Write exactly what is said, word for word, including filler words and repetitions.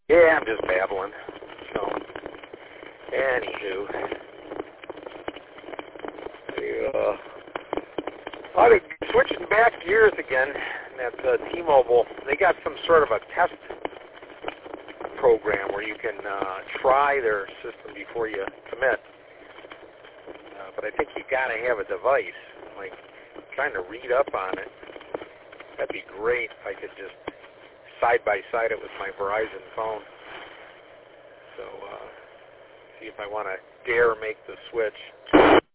Yeah, I'm just babbling. So, anywho, uh, I think switching back gears again. That's uh, T-Mobile. They got some sort of a test program where you can uh, try their system before you commit. Uh, but I think you got to have a device. Like trying to read up on it. That'd be great if I could just side by side it with my Verizon phone. So uh, see if I want to dare make the switch.